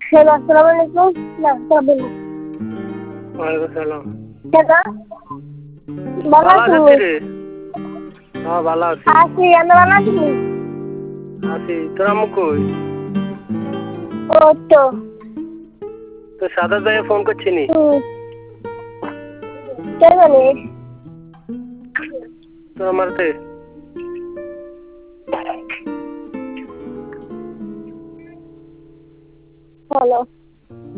Hello, আসসালামু আলাইকুম। না, বলুন। ওয়ালাইকুম সালাম। দাদা ভালো ভালো আছেন? আছিস রে? হ্যাঁ ভালো আছি। আছি, আমি ভালো আছি। আছি। তোর আম্মু কই? ও তো তোর সাদা ভাইয়া ফোন করছিনি? কে জানে? তোর আমারতে হ্যালো।